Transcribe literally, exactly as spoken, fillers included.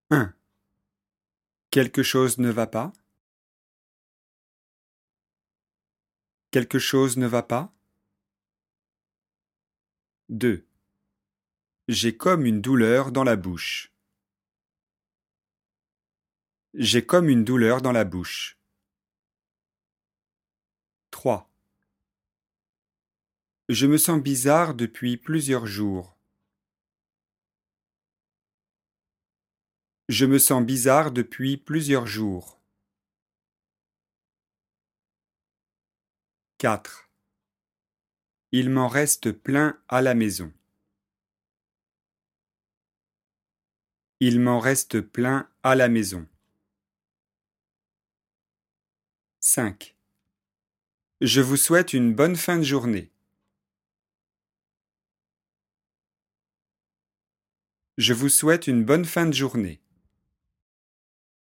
un. Quelque chose ne va pas? Quelque chose ne va pas? deux. J'ai comme une douleur dans la bouche. J'ai comme une douleur dans la bouche. trois. Je me sens bizarre depuis plusieurs jours. Je me sens bizarre depuis plusieurs jours. quatre. Il m'en reste plein à la maison. Il m'en reste plein à la maison. cinq. Je vous souhaite une bonne fin de journée. Je vous souhaite une bonne fin de journée.